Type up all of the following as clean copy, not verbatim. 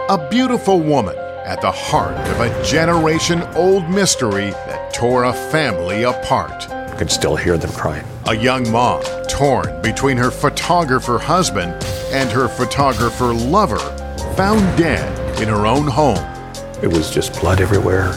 A beautiful woman at the heart of a generation-old mystery that tore a family apart. I could still hear them crying. A young mom torn between her photographer husband and her photographer lover, found dead in her own home. It was just blood everywhere.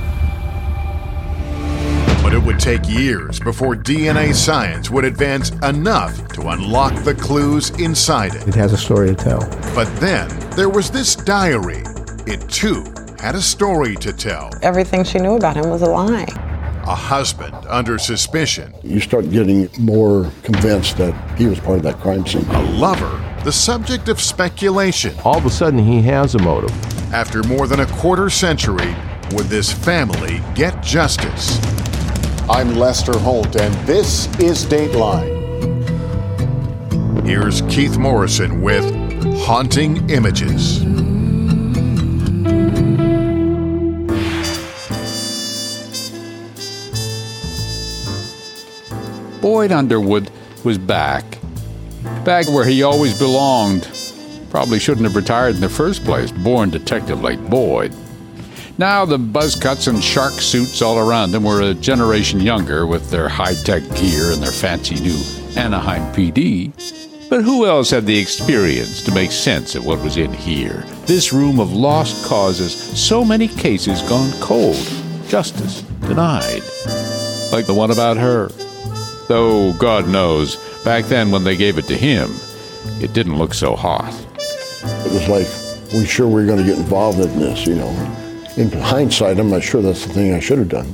But it would take years before DNA science would advance enough to unlock the clues inside it. It has a story to tell. But then there was this diary. It too had a story to tell. Everything she knew about him was a lie. A husband under suspicion. You start getting more convinced that he was part of that crime scene. A lover, the subject of speculation. All of a sudden, he has a motive. After more than a quarter century, would this family get justice? I'm Lester Holt, and this is Dateline. Here's Keith Morrison with Haunting Images. Boyd Underwood was back where he always belonged. Probably shouldn't have retired in the first place, born detective like Boyd. Now the buzz cuts and shark suits all around him were a generation younger with their high-tech gear and their fancy new Anaheim PD. But who else had the experience to make sense of what was in here? This room of lost causes, so many cases gone cold, justice denied. Like the one about her. Though, God knows, back then when they gave it to him, it didn't look so hot. It was like, we sure we're going to get involved in this, you know. In hindsight, I'm not sure that's the thing I should have done.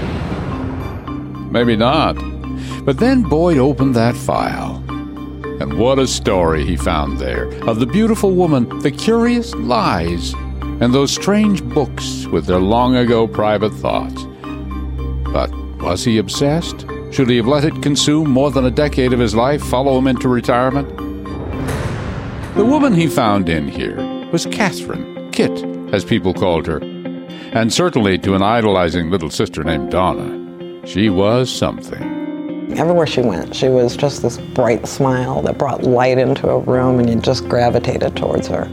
Maybe not. But then Boyd opened that file. And what a story he found there of the beautiful woman, the curious lies, and those strange books with their long-ago private thoughts. But was he obsessed? Should he have let it consume more than a decade of his life, follow him into retirement? The woman he found in here was Catherine, Kit, as people called her, and certainly to an idolizing little sister named Donna, she was something. Everywhere she went, she was just this bright smile that brought light into a room, and you just gravitated towards her.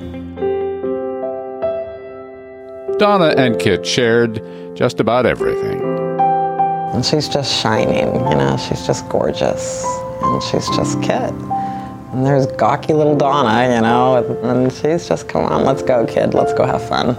Donna and Kit shared just about everything. And she's just shining, you know, she's just gorgeous, and she's just Kit. And there's gawky little Donna, you know, and she's just, come on, let's go, kid, let's go have fun.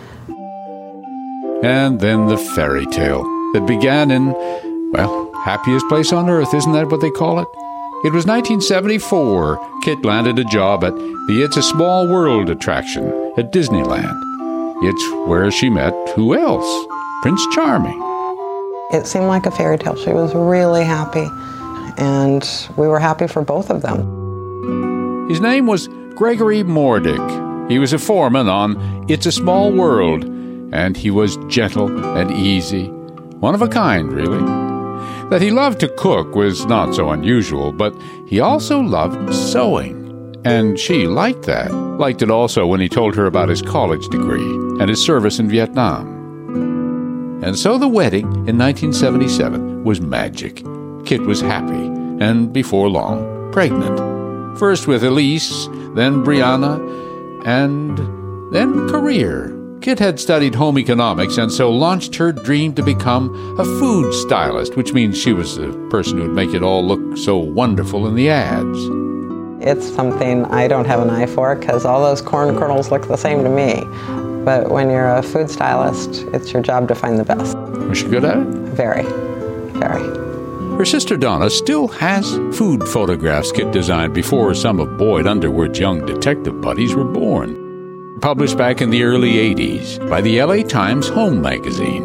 And then the fairy tale that began in, well, happiest place on earth, isn't that what they call it? It was 1974. Kit landed a job at the It's a Small World attraction at Disneyland. It's where she met, who else? Prince Charming. It seemed like a fairy tale. She was really happy, and we were happy for both of them. His name was Gregory Mordick. He was a foreman on It's a Small World, and he was gentle and easy. One of a kind, really. That he loved to cook was not so unusual, but he also loved sewing. And she liked that. Liked it also when he told her about his college degree and his service in Vietnam. And so the wedding in 1977 was magic. Kit was happy, and before long, pregnant. First with Elise, then Brianna, and then career. Kit had studied home economics and so launched her dream to become a food stylist, which means she was the person who would make it all look so wonderful in the ads. It's something I don't have an eye for because all those corn kernels look the same to me. But when you're a food stylist, it's your job to find the best. Was she good at it? Very, very. Her sister Donna still has food photographs Kit designed before some of Boyd Underwood's young detective buddies were born. Published back in the early 80s by the LA Times Home magazine.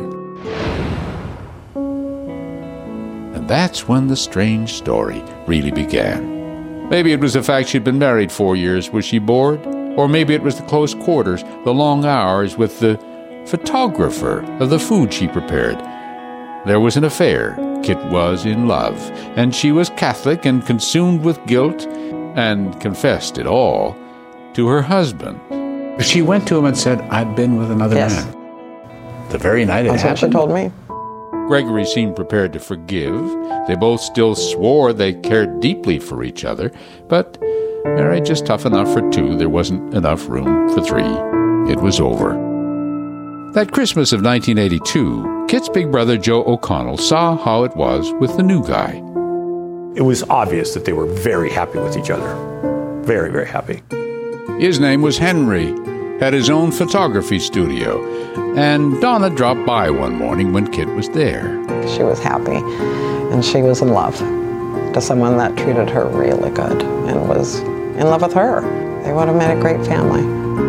And that's when the strange story really began. Maybe it was the fact she'd been married 4 years. Was she bored? Or maybe it was the close quarters, the long hours with the photographer of the food she prepared. There was an affair. Kit was in love, and she was Catholic and consumed with guilt, and confessed it all to her husband. She went to him and said, I've been with another man. The very night it happened? That's what she told me. Gregory seemed prepared to forgive. They both still swore they cared deeply for each other, but marriage is tough enough for two. There wasn't enough room for three. it was over. That Christmas of 1982, Kit's big brother Joe O'Connell saw how it was with the new guy. It was obvious that they were very happy with each other. Very, very happy. His name was Henry, had his own photography studio, and Donna dropped by one morning when Kit was there. She was happy, and she was in love to someone that treated her really good and was in love with her. They would have made a great family.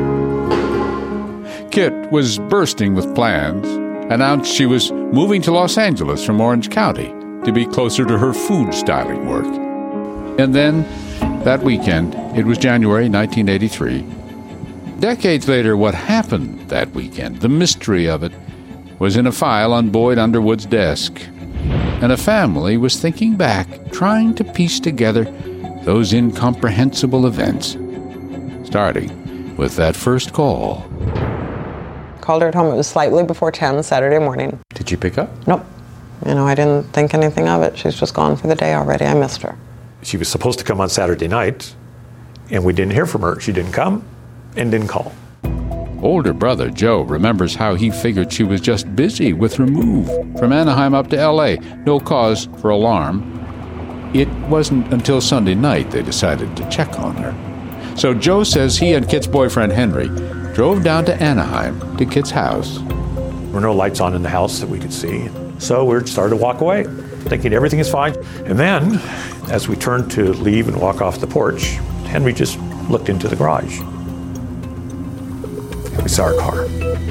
Kit was bursting with plans, announced she was moving to Los Angeles from Orange County to be closer to her food styling work. And then, that weekend, it was January 1983. Decades later, what happened that weekend, the mystery of it, was in a file on Boyd Underwood's desk. And a family was thinking back, trying to piece together those incomprehensible events, starting with that first call. Called her at home. It was slightly before 10 Saturday morning. Did you pick up? Nope. I didn't think anything of it. She's just gone for the day already. I missed her. She was supposed to come on Saturday night, and we didn't hear from her. She didn't come and didn't call. Older brother Joe remembers how he figured she was just busy with her move from Anaheim up to L.A. No cause for alarm. It wasn't until Sunday night they decided to check on her. So Joe says he and Kit's boyfriend Henry drove down to Anaheim to Kit's house. There were no lights on in the house that we could see. So we started to walk away, thinking everything is fine. And then, as we turned to leave and walk off the porch, Henry just looked into the garage. And we saw our car.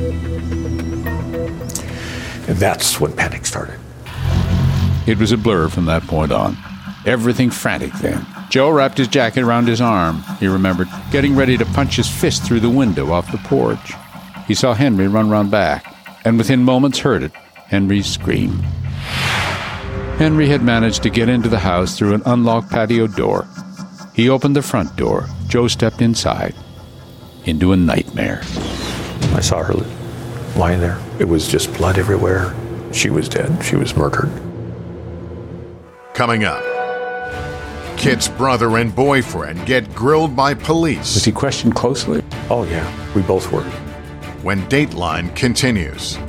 And that's when panic started. It was a blur from that point on. Everything frantic then. Joe wrapped his jacket around his arm, he remembered, getting ready to punch his fist through the window off the porch. He saw Henry run round back, and within moments heard it, Henry's scream. Henry had managed to get into the house through an unlocked patio door. He opened the front door. Joe stepped inside, into a nightmare. I saw her lying there. It was just blood everywhere. She was dead. She was murdered. Coming up, Kit's brother and boyfriend get grilled by police. Was he questioned closely? Oh, yeah, we both were. When Dateline continues.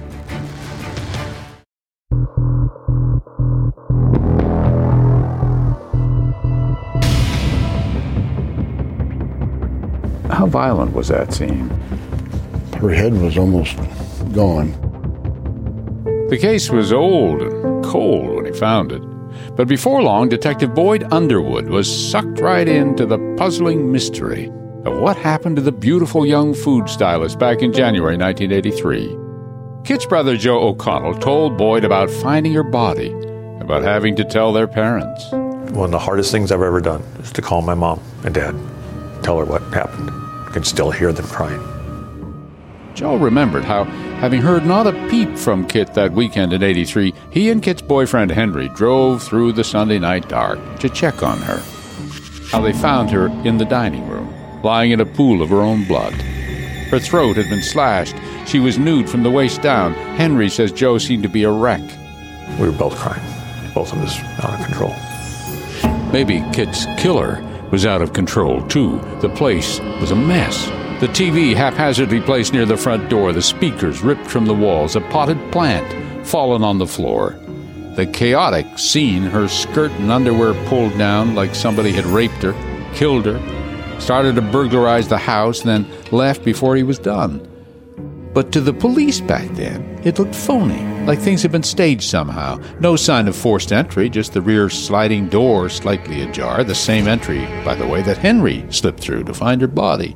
How violent was that scene? Her head was almost gone. The case was old and cold when he found it. But before long, Detective Boyd Underwood was sucked right into the puzzling mystery of what happened to the beautiful young food stylist back in January 1983. Kit's brother Joe O'Connell told Boyd about finding her body, about having to tell their parents. One of the hardest things I've ever done is to call my mom and dad, tell her what happened. I can still hear them crying. Joe remembered how, having heard not a peep from Kit that weekend in '83, he and Kit's boyfriend Henry drove through the Sunday night dark to check on her. How they found her in the dining room, lying in a pool of her own blood. Her throat had been slashed. She was nude from the waist down. Henry says Joe seemed to be a wreck. We were both crying. Both of us out of control. Maybe Kit's killer was out of control, too. The place was a mess. The TV haphazardly placed near the front door, the speakers ripped from the walls, a potted plant fallen on the floor. The chaotic scene, her skirt and underwear pulled down like somebody had raped her, killed her, started to burglarize the house, then left before he was done. But to the police back then, it looked phony, like things had been staged somehow. No sign of forced entry, just the rear sliding door slightly ajar, the same entry, by the way, that Henry slipped through to find her body.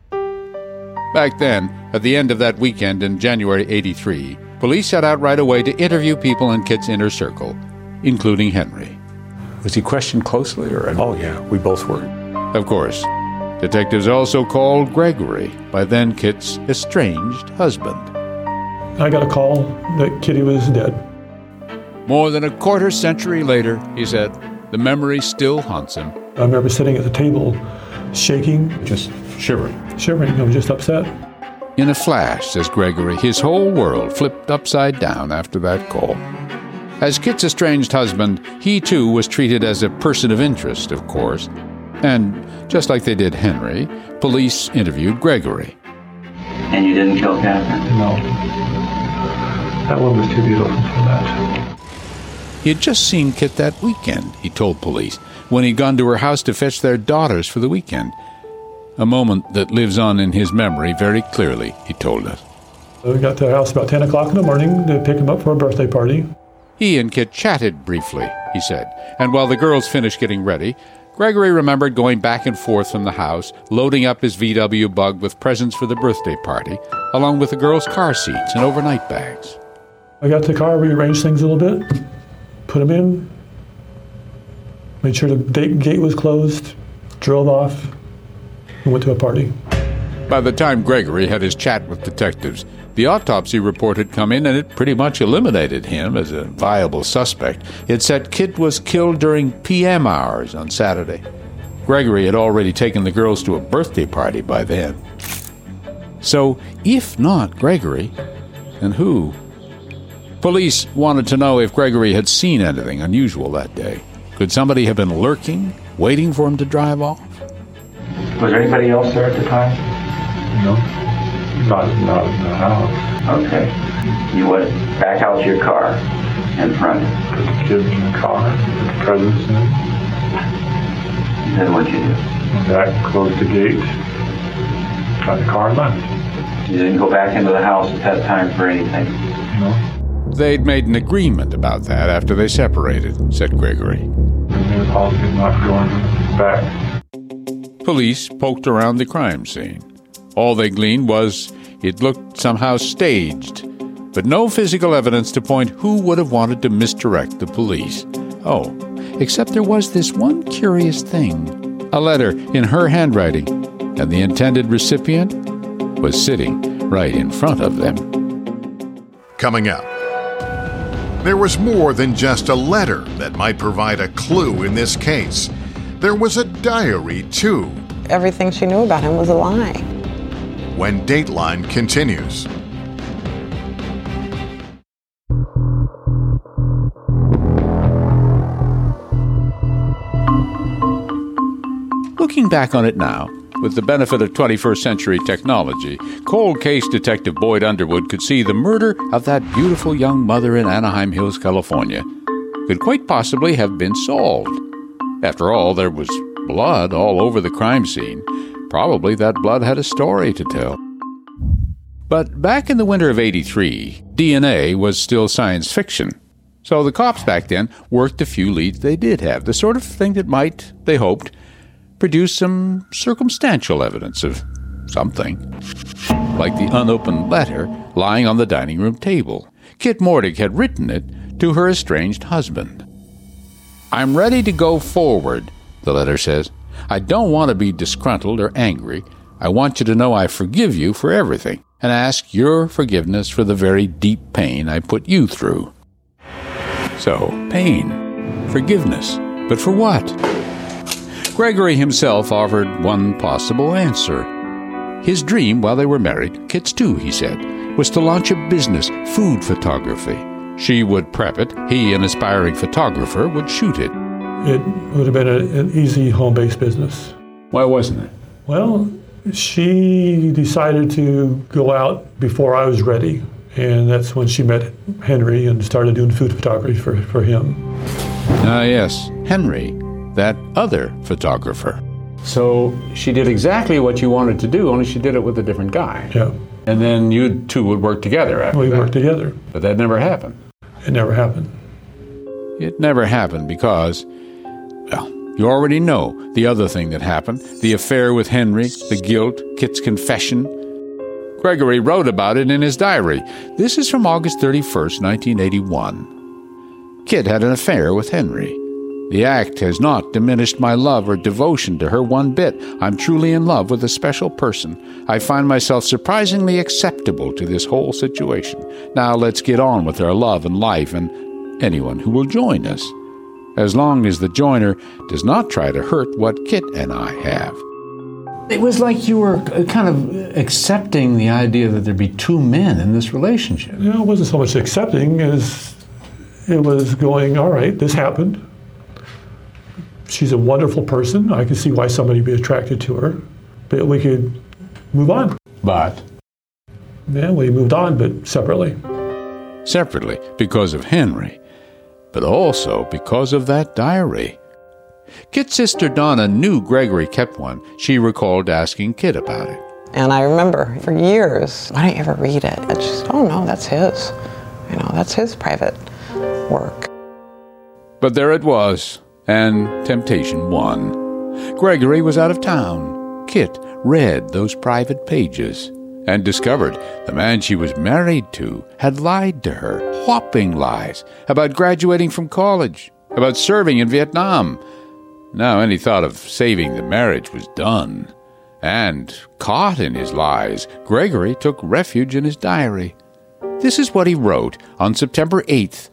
Back then, at the end of that weekend in January '83, police set out right away to interview people in Kit's inner circle, including Henry. Was he questioned closely or? Oh, yeah, we both were. Of course. Detectives also called Gregory, by then Kit's estranged husband. I got a call that Kitty was dead. More than a quarter century later, he said, the memory still haunts him. I remember sitting at the table, shaking, Just shivering. I was just upset. In a flash, says Gregory, his whole world flipped upside down after that call. As Kit's estranged husband, he too was treated as a person of interest, of course. And just like they did Henry, police interviewed Gregory. And you didn't kill Catherine? No. That one was too beautiful for that. He had just seen Kit that weekend, he told police, when he'd gone to her house to fetch their daughters for the weekend. A moment that lives on in his memory very clearly, he told us. We got to the house about 10 o'clock in the morning to pick him up for a birthday party. He and Kit chatted briefly, he said, and while the girls finished getting ready, Gregory remembered going back and forth from the house, loading up his VW Bug with presents for the birthday party, along with the girls' car seats and overnight bags. I got to the car, rearranged things a little bit, put them in, made sure the gate was closed, drove off, and went to a party. By the time Gregory had his chat with detectives, the autopsy report had come in and it pretty much eliminated him as a viable suspect. It said Kit was killed during PM hours on Saturday. Gregory had already taken the girls to a birthday party by then. So, if not Gregory, then who? Police wanted to know if Gregory had seen anything unusual that day. Could somebody have been lurking, waiting for him to drive off? Was there anybody else there at the time? No, not in the house. Okay. You went back out to your car in front. Put the kids in the car, put the presents in. Then what'd you do? Went back, closed the gate, got the car and left. You didn't go back into the house at that time for anything? No. They'd made an agreement about that after they separated, said Gregory. There was policy not going back. Police poked around the crime scene. All they gleaned was it looked somehow staged, but no physical evidence to point who would have wanted to misdirect the police. Oh, except there was this one curious thing. A letter in her handwriting, and the intended recipient was sitting right in front of them. Coming up, there was more than just a letter that might provide a clue in this case. There was a diary, too. Everything she knew about him was a lie. When Dateline continues. Looking back on it now, with the benefit of 21st century technology, cold case detective Boyd Underwood could see the murder of that beautiful young mother in Anaheim Hills, California, could quite possibly have been solved. After all, there was blood all over the crime scene. Probably that blood had a story to tell. But back in the winter of '83, DNA was still science fiction. So the cops back then worked the few leads they did have, the sort of thing that might, they hoped, produce some circumstantial evidence of something. Like the unopened letter lying on the dining room table. Kit Mordig had written it to her estranged husband. "I'm ready to go forward," the letter says. "I don't want to be disgruntled or angry. I want you to know I forgive you for everything and ask your forgiveness for the very deep pain I put you through." So, pain, forgiveness, but for what? Gregory himself offered one possible answer. His dream while they were married, Kit's too, he said, was to launch a business, food photography. She would prep it, he, an aspiring photographer, would shoot it. It would have been an easy home-based business. Why wasn't it? Well, she decided to go out before I was ready, and that's when she met Henry and started doing food photography for him. Ah, yes, Henry, that other photographer. So she did exactly what you wanted to do, only she did it with a different guy. Yeah. And then you two would work together after We that. worked together. But that never happened. It never happened. It never happened because, well, you already know the other thing that happened, the affair with Henry, the guilt, Kit's confession. Gregory wrote about it in his diary. This is from August 31st, 1981. Kit had an affair with Henry. The act has not diminished my love or devotion to her one bit. I'm truly in love with a special person. I find myself surprisingly acceptable to this whole situation. Now let's get on with our love and life and anyone who will join us, as long as the joiner does not try to hurt what Kit and I have. It was like you were kind of accepting the idea that there'd be two men in this relationship. You know, it wasn't so much accepting as it was going, all right, this happened. She's a wonderful person. I can see why somebody would be attracted to her. But we could move on. But Yeah, we moved on, but separately. Separately because of Henry, but also because of that diary. Kit's sister Donna knew Gregory kept one. She recalled asking Kit about it. And I remember for years, why don't you ever read it? And she said, oh no, that's his. You know, that's his private work. But there it was, and temptation won. Gregory was out of town. Kit read those private pages and discovered the man she was married to had lied to her, whopping lies, about graduating from college, about serving in Vietnam. Now any thought of saving the marriage was done. And, caught in his lies, Gregory took refuge in his diary. This is what he wrote on September 8th,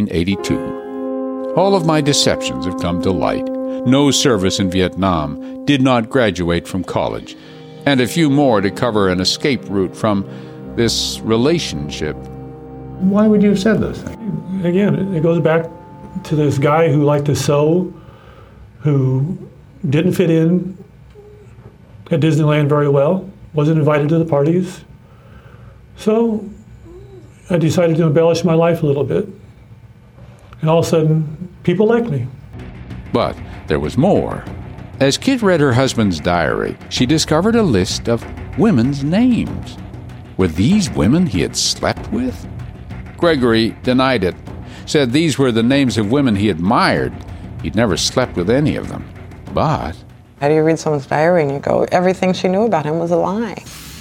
1982. All of my deceptions have come to light. No service in Vietnam, did not graduate from college, and a few more to cover an escape route from this relationship. Why would you have said those things? Again, it goes back to this guy who liked to sew, who didn't fit in at Disneyland very well, wasn't invited to the parties. So I decided to embellish my life a little bit. And all of a sudden, people liked me. But there was more. As Kit read her husband's diary, she discovered a list of women's names. Were these women he had slept with? Gregory denied it, said these were the names of women he admired. He'd never slept with any of them. But How do you read someone's diary and you go, everything she knew about him was a lie?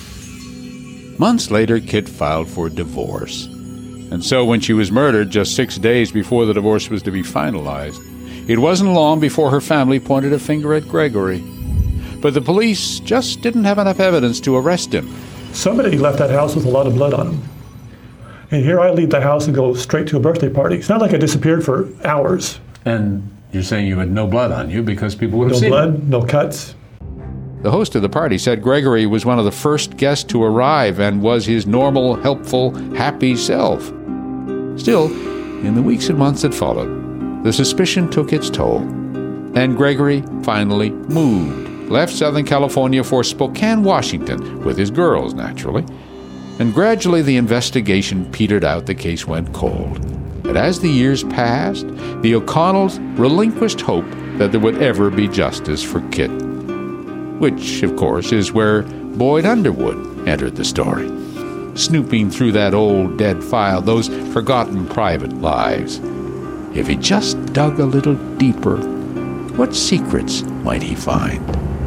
months later, Kit filed for divorce. And so when she was murdered just 6 days before the divorce was to be finalized, it wasn't long before her family pointed a finger at Gregory. But the police just didn't have enough evidence to arrest him. Somebody left that house with a lot of blood on him. And here I leave the house and go straight to a birthday party. It's not like I disappeared for hours. And you're saying you had no blood on you because people would have seen No it. blood, no cuts. The host of the party said Gregory was one of the first guests to arrive and was his normal, helpful, happy self. Still, in the weeks and months that followed, the suspicion took its toll. And Gregory finally moved, left Southern California for Spokane, Washington, with his girls, naturally. And gradually the investigation petered out, the case went cold. But as the years passed, the O'Connells relinquished hope that there would ever be justice for Kit. Which, of course, is where Boyd Underwood entered the story, snooping through that old dead file, those forgotten private lives. If he just dug a little deeper, what secrets might he find?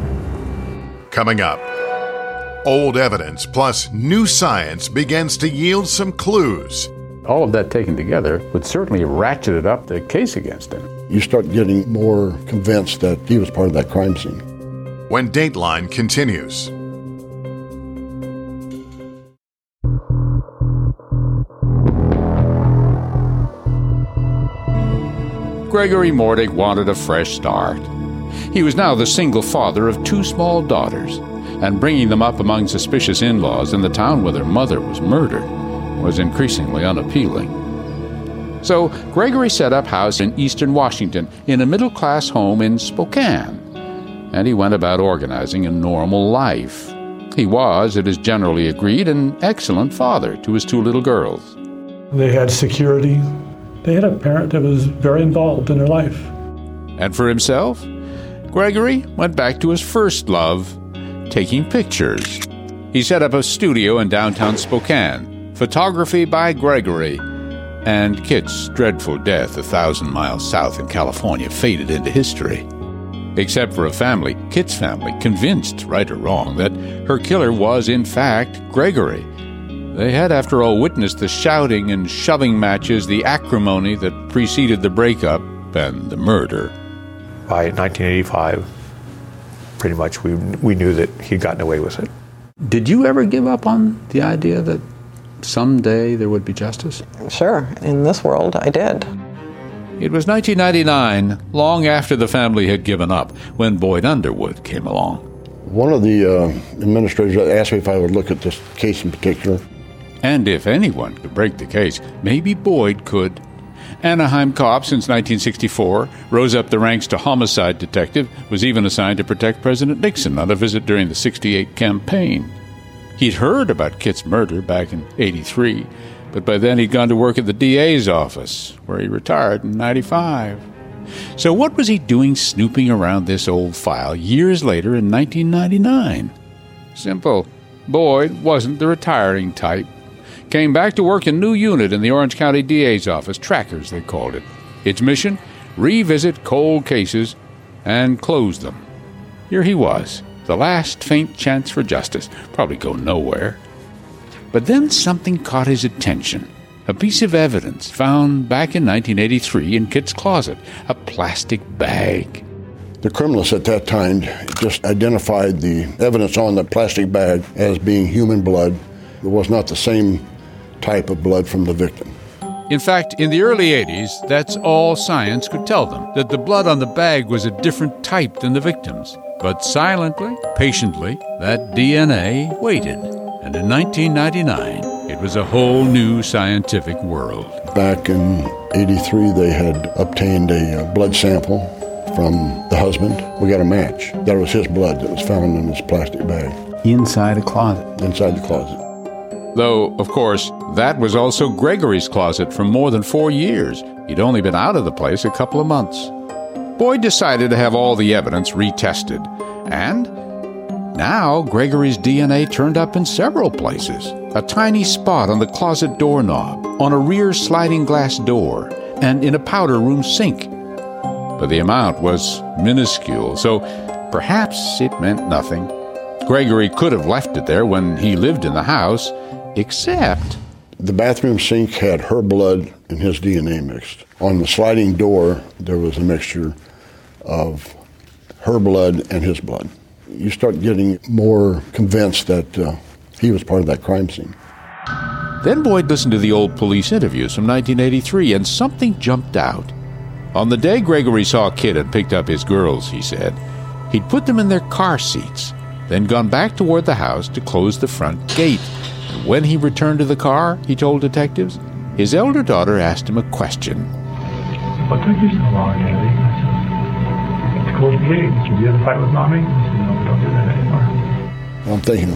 Coming up, old evidence plus new science begins to yield some clues. All of that taken together would certainly ratchet up the case against him. You start getting more convinced that he was part of that crime scene. When Dateline continues. Gregory Mordig wanted a fresh start. He was now the single father of 2 small daughters, and bringing them up among suspicious in-laws in the town where their mother was murdered was increasingly unappealing. So Gregory set up house in eastern Washington in a middle-class home in Spokane, and he went about organizing a normal life. He was, it is generally agreed, an excellent father to his 2 little girls. They had security. They had a parent that was very involved in their life. And for himself, Gregory went back to his first love, taking pictures. He set up a studio in downtown Spokane, Photography by Gregory, and Kit's dreadful death 1,000 miles south in California faded into history. Except for a family, Kit's family, convinced, right or wrong, that her killer was, in fact, Gregory. They had, after all, witnessed the shouting and shoving matches, the acrimony that preceded the breakup and the murder. By 1985, pretty much we knew that he'd gotten away with it. Did you ever give up on the idea that someday there would be justice? Sure, in this world, I did. It was 1999, long after the family had given up, when Boyd Underwood came along. One of the administrators asked me if I would look at this case in particular. And if anyone could break the case, maybe Boyd could. Anaheim cop since 1964, rose up the ranks to homicide detective, was even assigned to protect President Nixon on a visit during the '68 campaign. He'd heard about Kit's murder back in '83, but by then he'd gone to work at the DA's office, where he retired in '95. So what was he doing snooping around this old file years later in 1999? Simple. Boyd wasn't the retiring type. Came back to work a new unit in the Orange County DA's office, Trackers they called it. Its mission, revisit cold cases and close them. Here he was, the last faint chance for justice, probably go nowhere. But then something caught his attention. A piece of evidence found back in 1983 in Kit's closet, a plastic bag. The criminalists at that time just identified the evidence on the plastic bag as being human blood. It was not the same type of blood from the victim. In fact, in the early 80s, that's all science could tell them, that the blood on the bag was a different type than the victim's. But silently, patiently, that DNA waited. And in 1999, it was a whole new scientific world. Back in '83, they had obtained a blood sample from the husband. We got a match. That was his blood that was found in this plastic bag. Inside a closet. Inside the closet. Though, of course, that was also Gregory's closet for more than 4 years. He'd only been out of the place a couple of months. Boyd decided to have all the evidence retested. And now Gregory's DNA turned up in several places. A tiny spot on the closet doorknob, on a rear sliding glass door, and in a powder room sink. But the amount was minuscule, so perhaps it meant nothing. Gregory could have left it there when he lived in the house, except the bathroom sink had her blood and his DNA mixed. On the sliding door, there was a mixture of her blood and his blood. You start getting more convinced that he was part of that crime scene. Then Boyd listened to the old police interviews from 1983, and something jumped out. On the day Gregory saw Kit and picked up his girls, he said, he'd put them in their car seats, then gone back toward the house to close the front gate. And when he returned to the car, he told detectives, his elder daughter asked him a question. What took you so long, Haley? I said, to close the gate. Did you have a fight with Mommy? I said, no, we don't do that anymore. I'm thinking,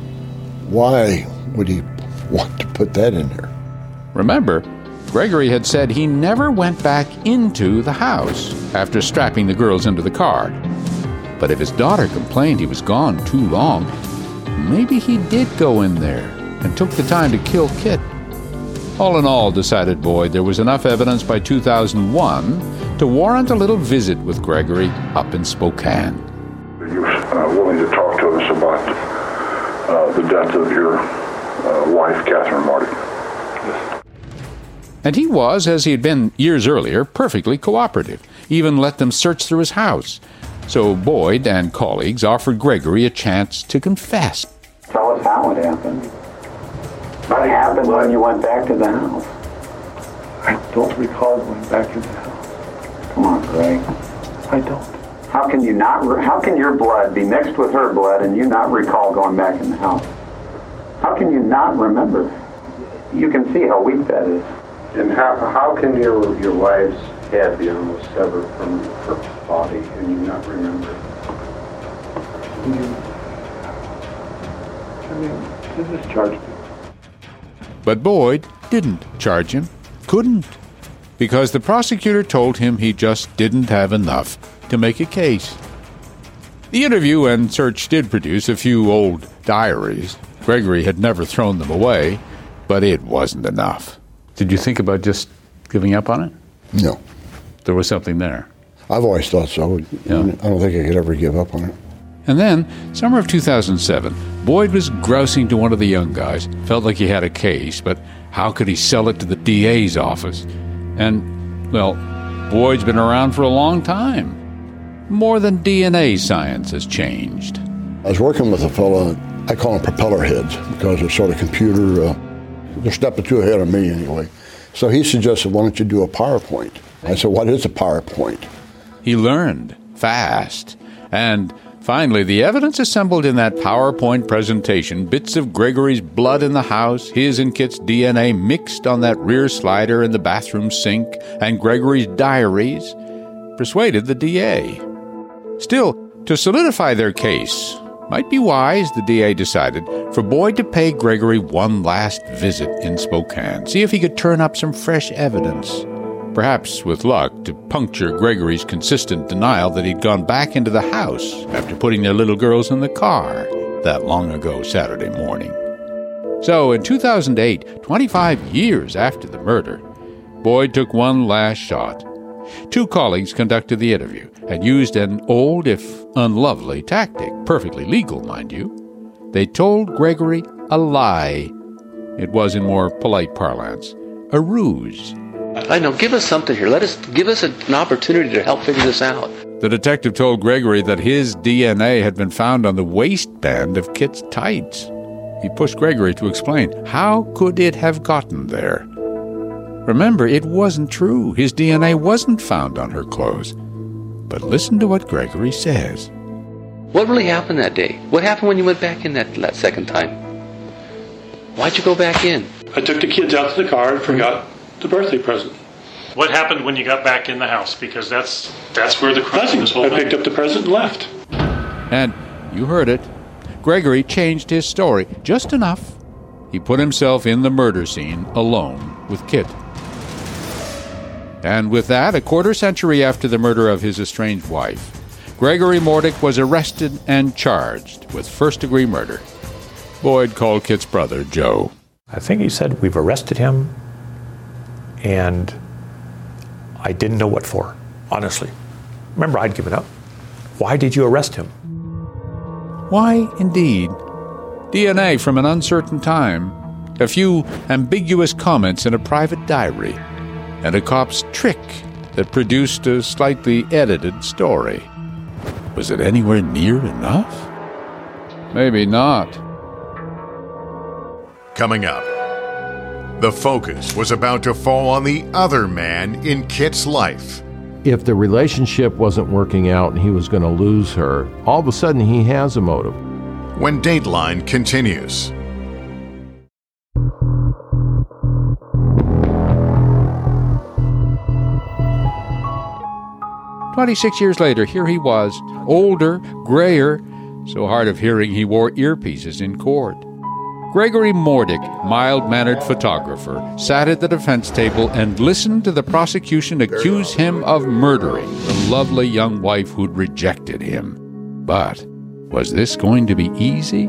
why would he want to put that in there? Remember, Gregory had said he never went back into the house after strapping the girls into the car. But if his daughter complained he was gone too long, maybe he did go in there and took the time to kill Kit. All in all, decided Boyd, there was enough evidence by 2001 to warrant a little visit with Gregory up in Spokane. Are you willing to talk to us about the death of your wife, Catherine Mordick? Yes. And he was, as he had been years earlier, perfectly cooperative, even let them search through his house. So Boyd and colleagues offered Gregory a chance to confess. Tell us how it happened. What happened when you went back to the house? I don't recall going back to the house. Come on, Greg. I don't. How can you not? How can your blood be mixed with her blood and you not recall going back in the house? How can you not remember? You can see how weak that is. And how can your wife's head be almost severed from her body and you not remember? This is charged. But Boyd didn't charge him, couldn't, because the prosecutor told him he just didn't have enough to make a case. The interview and search did produce a few old diaries. Gregory had never thrown them away, but it wasn't enough. Did you think about just giving up on it? No. There was something there. I've always thought so. Yeah. I don't think I could ever give up on it. And then, summer of 2007, Boyd was grousing to one of the young guys. Felt like he had a case, but how could he sell it to the DA's office? And, well, Boyd's been around for a long time. More than DNA science has changed. I was working with a fellow, I call them propeller heads, because they're sort of computer, they're a step or two ahead of me anyway. So he suggested, why don't you do a PowerPoint? I said, what is a PowerPoint? He learned fast. And finally, the evidence assembled in that PowerPoint presentation, bits of Gregory's blood in the house, his and Kit's DNA mixed on that rear slider in the bathroom sink, and Gregory's diaries, persuaded the DA. Still, to solidify their case, Might be wise, the DA decided, for Boyd to pay Gregory one last visit in Spokane, see if he could turn up some fresh evidence. Perhaps, with luck, to puncture Gregory's consistent denial that he'd gone back into the house after putting their little girls in the car that long ago Saturday morning. So, in 2008, 25 years after the murder, Boyd took one last shot. Two colleagues conducted the interview and used an old, if unlovely, tactic, perfectly legal, mind you. They told Gregory a lie. It was, in more polite parlance, a ruse. I know, give us something here. Give us an opportunity to help figure this out. The detective told Gregory that his DNA had been found on the waistband of Kit's tights. He pushed Gregory to explain. How could it have gotten there? Remember, it wasn't true. His DNA wasn't found on her clothes. But listen to what Gregory says. What really happened that day? What happened when you went back in that second time? Why'd you go back in? I took the kids out to the car and forgot the birthday present. What happened when you got back in the house? Because that's where the crime was. I picked up the present and left. And you heard it. Gregory changed his story just enough. He put himself in the murder scene alone with Kit. And with that, a quarter century after the murder of his estranged wife, Gregory Mordick was arrested and charged with first-degree murder. Boyd called Kit's brother, Joe. I think he said, "We've arrested him," and I didn't know what for, honestly. Remember, I'd given up. Why did you arrest him? Why, indeed? DNA from an uncertain time, a few ambiguous comments in a private diary, and a cop's trick that produced a slightly edited story. Was it anywhere near enough? Maybe not. Coming up, the focus was about to fall on the other man in Kit's life. If the relationship wasn't working out and he was going to lose her, all of a sudden he has a motive. When Dateline continues. "26 years later, here he was, older, grayer, so hard of hearing he wore earpieces in court. Gregory Mordick, mild-mannered photographer, sat at the defense table and listened to the prosecution accuse him of murdering the lovely young wife who'd rejected him. But was this going to be easy?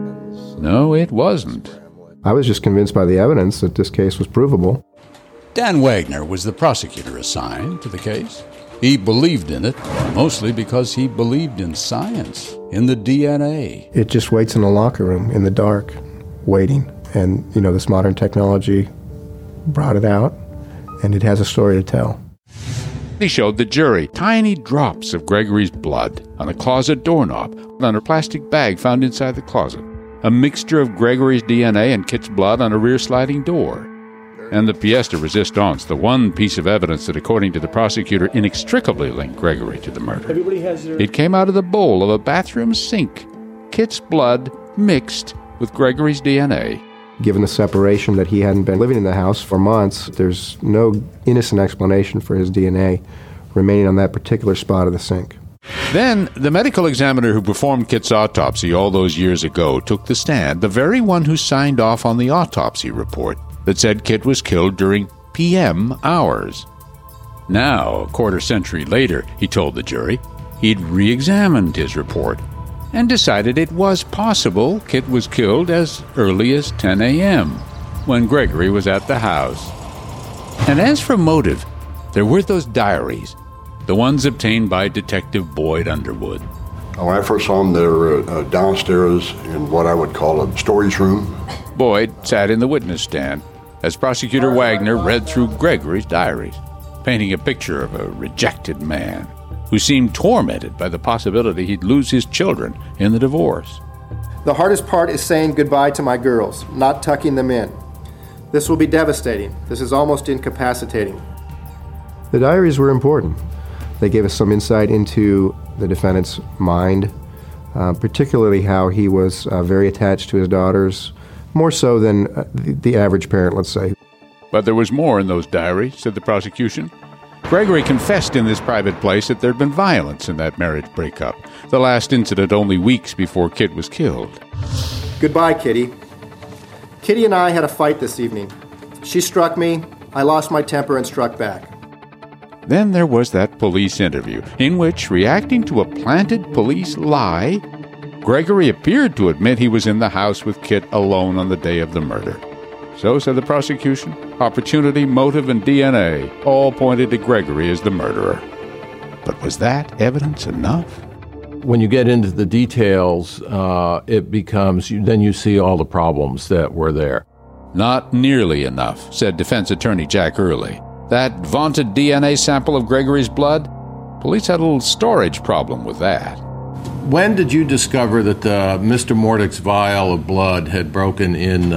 No, it wasn't. I was just convinced by the evidence that this case was provable. Dan Wagner was the prosecutor assigned to the case. He believed in it, mostly because he believed in science, in the DNA. It just waits in a locker room in the dark, waiting. And, this modern technology brought it out, and it has a story to tell. He showed the jury tiny drops of Gregory's blood on a closet doorknob, on a plastic bag found inside the closet, a mixture of Gregory's DNA and Kit's blood on a rear sliding door, and the pièce de résistance, the one piece of evidence that, according to the prosecutor, inextricably linked Gregory to the murder. It came out of the bowl of a bathroom sink, Kit's blood mixed with Gregory's DNA. Given the separation that he hadn't been living in the house for months, there's no innocent explanation for his DNA remaining on that particular spot of the sink. Then, the medical examiner who performed Kit's autopsy all those years ago took the stand, the very one who signed off on the autopsy report that said Kit was killed during PM hours. Now, a quarter century later, he told the jury, he'd re-examined his report and decided it was possible Kit was killed as early as 10 a.m., when Gregory was at the house. And as for motive, there were those diaries, the ones obtained by Detective Boyd Underwood. When I first saw them, they were downstairs in what I would call a storage room. Boyd sat in the witness stand as Prosecutor Wagner read through Gregory's diaries, painting a picture of a rejected man who seemed tormented by the possibility he'd lose his children in the divorce. The hardest part is saying goodbye to my girls, not tucking them in. This will be devastating. This is almost incapacitating. The diaries were important. They gave us some insight into the defendant's mind, particularly how he was very attached to his daughters, more so than the average parent, let's say. But there was more in those diaries, said the prosecution. Gregory confessed in this private place that there'd been violence in that marriage breakup, the last incident only weeks before Kit was killed. Goodbye, Kitty. Kitty and I had a fight this evening. She struck me, I lost my temper and struck back. Then there was that police interview, in which, reacting to a planted police lie, Gregory appeared to admit he was in the house with Kit alone on the day of the murder. So, said the prosecution, opportunity, motive, and DNA all pointed to Gregory as the murderer. But was that evidence enough? When you get into the details, it becomes, then you see all the problems that were there. Not nearly enough, said defense attorney Jack Early. That vaunted DNA sample of Gregory's blood? Police had a little storage problem with that. When did you discover that Mr. Mordick's vial of blood had broken in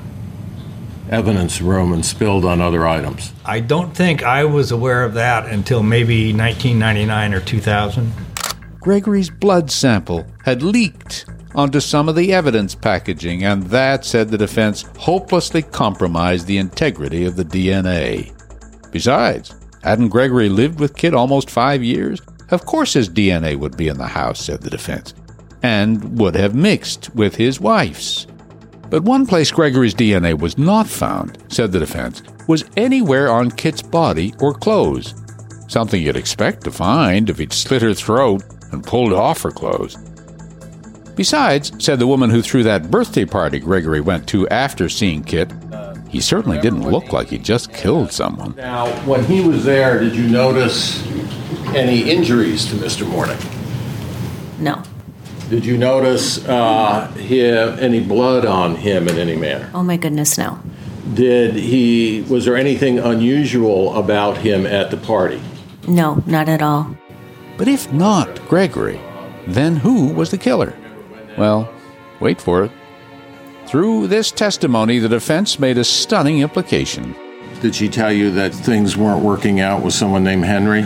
evidence room and spilled on other items? I don't think I was aware of that until maybe 1999 or 2000. Gregory's blood sample had leaked onto some of the evidence packaging, and that, said the defense, hopelessly compromised the integrity of the DNA. Besides, hadn't Gregory lived with Kit almost 5 years? Of course his DNA would be in the house, said the defense, and would have mixed with his wife's. But one place Gregory's DNA was not found, said the defense, was anywhere on Kit's body or clothes. Something you'd expect to find if he'd slit her throat and pulled off her clothes. Besides, said the woman who threw that birthday party Gregory went to after seeing Kit, he certainly didn't look like he just killed someone. Now, when he was there, did you notice any injuries to Mr. Mordick? No. Did you notice any blood on him in any manner? Oh my goodness, no. Was there anything unusual about him at the party? No, not at all. But if not Gregory, then who was the killer? Well, wait for it. Through this testimony, the defense made a stunning implication. Did she tell you that things weren't working out with someone named Henry?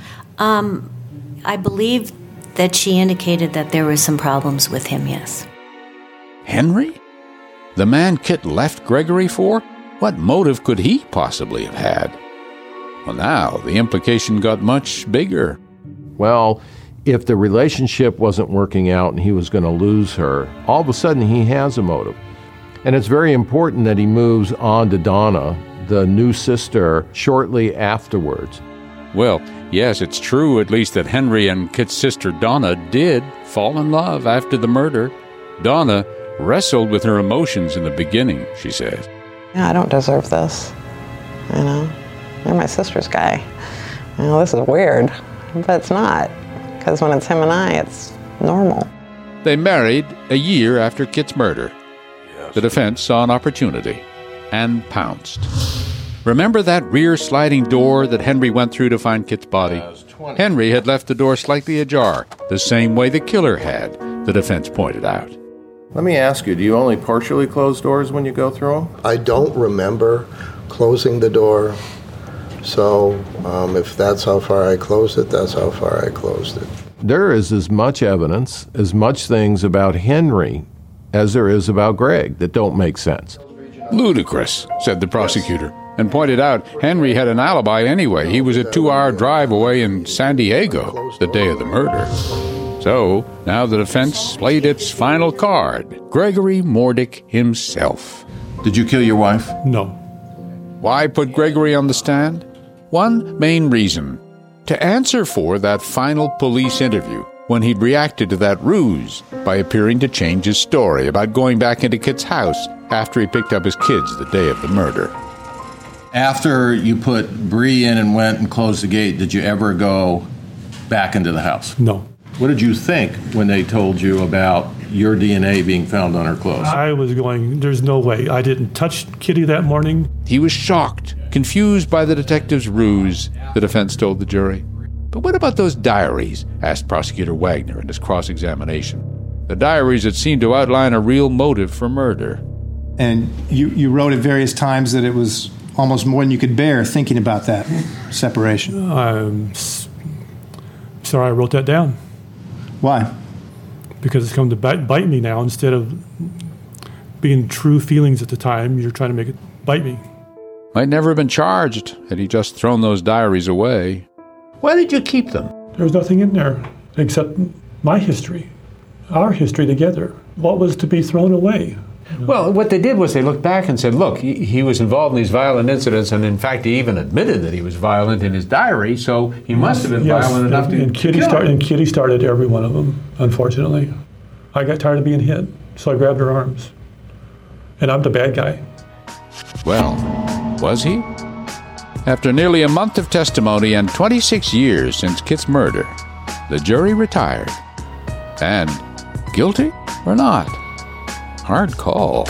I believe that she indicated that there were some problems with him, yes. Henry? The man Kit left Gregory for? What motive could he possibly have had? Well, now the implication got much bigger. Well, if the relationship wasn't working out and he was going to lose her, all of a sudden he has a motive. And it's very important that he moves on to Donna, the new sister, shortly afterwards. Well, yes, it's true at least that Henry and Kit's sister Donna did fall in love after the murder. Donna wrestled with her emotions in the beginning, she says. Yeah, I don't deserve this. You're my sister's guy. This is weird, but it's not. Because when it's him and I, it's normal. They married a year after Kit's murder. The defense saw an opportunity and pounced. Remember that rear sliding door that Henry went through to find Kit's body? Henry had left the door slightly ajar, the same way the killer had, the defense pointed out. Let me ask you, do you only partially close doors when you go through them? I don't remember closing the door. So if that's how far I closed it, that's how far I closed it. There is as much evidence, as much things about Henry as there is about Greg that don't make sense. Ludicrous, said the prosecutor, and pointed out Henry had an alibi anyway. He was a 2-hour drive away in San Diego the day of the murder. So now the defense played its final card, Gregory Mordick himself. Did you kill your wife? No. Why put Gregory on the stand? One main reason, to answer for that final police interview when he'd reacted to that ruse by appearing to change his story about going back into Kit's house after he picked up his kids the day of the murder. After you put Bree in and went and closed the gate, did you ever go back into the house? No. What did you think when they told you about your DNA being found on her clothes? I was going, there's no way. I didn't touch Kitty that morning. He was shocked, confused by the detective's ruse, the defense told the jury. But what about those diaries? Asked Prosecutor Wagner in his cross-examination. The diaries that seemed to outline a real motive for murder. And you wrote at various times that it was almost more than you could bear thinking about that separation. I'm sorry I wrote that down. Why? Because it's come to bite me now. Instead of being true feelings at the time, you're trying to make it bite me. Might never have been charged had he just thrown those diaries away. Why did you keep them? There was nothing in there except my history, our history together. What was to be thrown away? Well, what they did was they looked back and said, look, he was involved in these violent incidents, and in fact, he even admitted that he was violent in his diary, so he must have been violent enough to kill him. And Kitty started every one of them, unfortunately. I got tired of being hit, so I grabbed her arms. And I'm the bad guy. Well, was he? After nearly a month of testimony and 26 years since Kit's murder, the jury retired. And guilty or not? Hard call.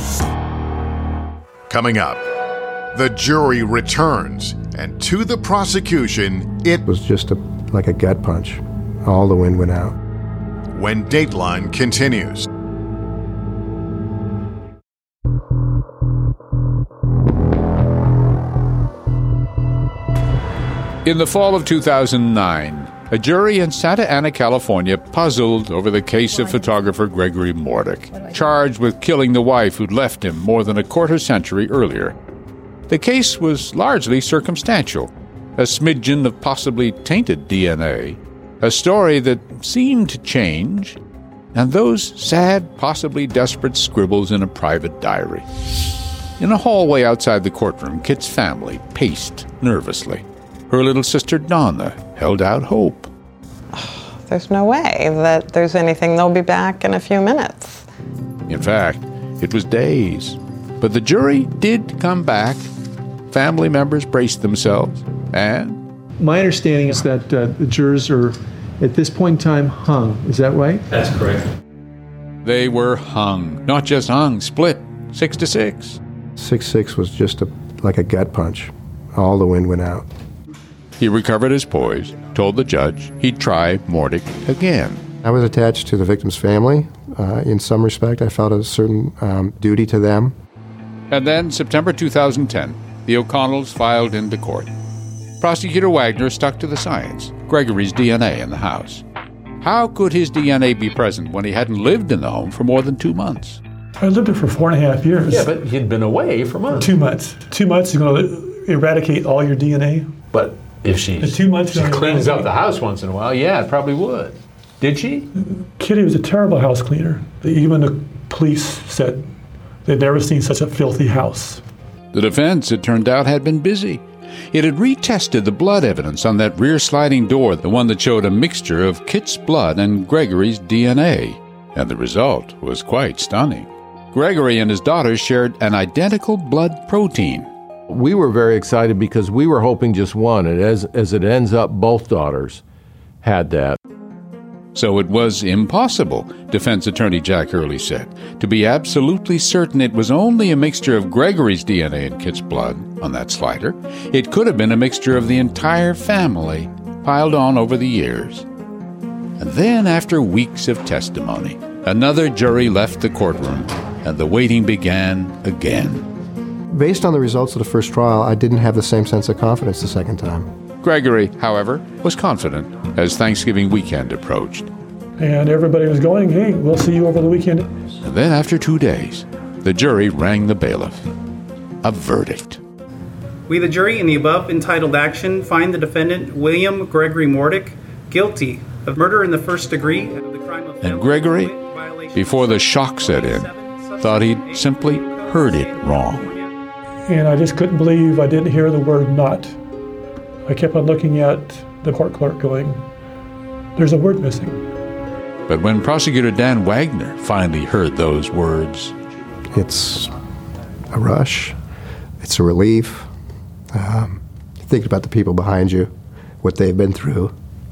Coming up, the jury returns, and to the prosecution, it was just like a gut punch. All the wind went out. When Dateline continues. In the fall of 2009, a jury in Santa Ana, California, puzzled over the case of photographer Gregory Mordick, charged with killing the wife who'd left him more than a quarter century earlier. The case was largely circumstantial, a smidgen of possibly tainted DNA, a story that seemed to change, and those sad, possibly desperate scribbles in a private diary. In a hallway outside the courtroom, Kit's family paced nervously. Her little sister Donna held out hope. There's no way that there's anything. They'll be back in a few minutes. In fact, it was days. But the jury did come back. Family members braced themselves, and... My understanding is that the jurors are, at this point in time, hung. Is that right? That's correct. They were hung. Not just hung, split, 6-6. 6-6 was just like a gut punch. All the wind went out. He recovered his poise, told the judge he'd try Mordick again. I was attached to the victim's family. In some respect, I felt a certain duty to them. And then, September 2010, the O'Connells filed into court. Prosecutor Wagner stuck to the science, Gregory's DNA in the house. How could his DNA be present when he hadn't lived in the home for more than 2 months? I lived there for 4.5 years. Yeah, but he'd been away for months. 2 months. 2 months is going to eradicate all your DNA. But if she cleans up the house once in a while, yeah, it probably would. Did she? Kitty was a terrible house cleaner. Even the police said they'd never seen such a filthy house. The defense, it turned out, had been busy. It had retested the blood evidence on that rear sliding door, the one that showed a mixture of Kit's blood and Gregory's DNA. And the result was quite stunning. Gregory and his daughters shared an identical blood protein. We were very excited because we were hoping just one, and as it ends up, both daughters had that. So it was impossible, defense attorney Jack Hurley said, to be absolutely certain it was only a mixture of Gregory's DNA and Kit's blood on that slider. It could have been a mixture of the entire family, piled on over the years. And then, after weeks of testimony, another jury left the courtroom, and the waiting began again. Based on the results of the first trial, I didn't have the same sense of confidence the second time. Gregory, however, was confident as Thanksgiving weekend approached. And everybody was going, hey, we'll see you over the weekend. And then after 2 days, the jury rang the bailiff. A verdict. We, the jury, in the above entitled action, find the defendant, William Gregory Mordick, guilty of murder in the first degree and of the crime of... And Gregory, before the shock set in, thought he'd simply heard it wrong. And I just couldn't believe I didn't hear the word not. I kept on looking at the court clerk going, there's a word missing. But when prosecutor Dan Wagner finally heard those words... It's a rush. It's a relief. Think about the people behind you, what they've been through,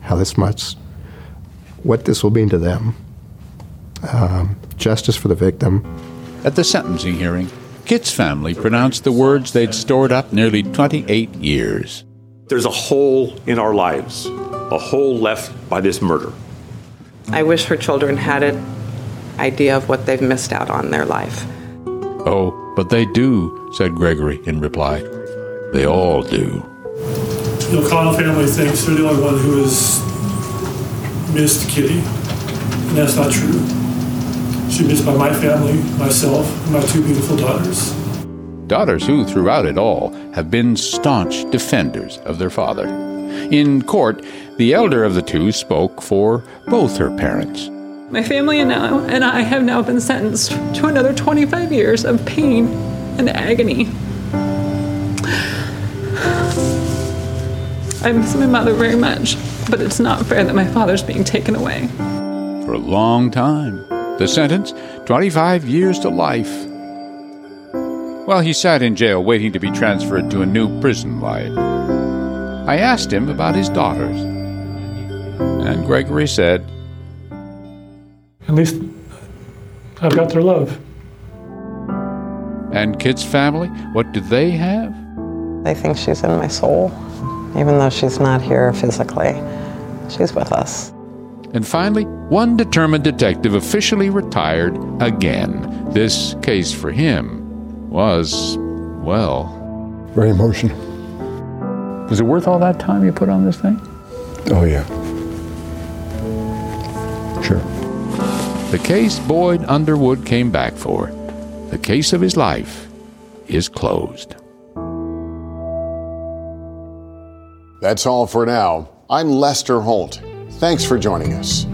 what this will mean to them. Justice for the victim. At the sentencing hearing, Kit's family pronounced the words they'd stored up nearly 28 years. There's a hole in our lives, a hole left by this murder. I wish her children had an idea of what they've missed out on in their life. Oh, but they do, said Gregory in reply. They all do. The O'Connell family thinks they're the only one who has missed Kitty, and that's not true. She's missed by my family, myself, and my 2 beautiful daughters. daughters who, throughout it all, have been staunch defenders of their father. In court, the elder of the two spoke for both her parents. My family and I have now been sentenced to another 25 years of pain and agony. I miss my mother very much, but it's not fair that my father's being taken away. For a long time. The sentence, 25 years to life. While he sat in jail waiting to be transferred to a new prison life, I asked him about his daughters. And Gregory said, "At least I've got their love." And Kit's family, what do they have? They think she's in my soul, even though she's not here physically. She's with us. And finally, one determined detective officially retired again. This case for him was, well... very emotional. Was it worth all that time you put on this thing? Oh, yeah. Sure. The case Boyd Underwood came back for, the case of his life, is closed. That's all for now. I'm Lester Holt. Thanks for joining us.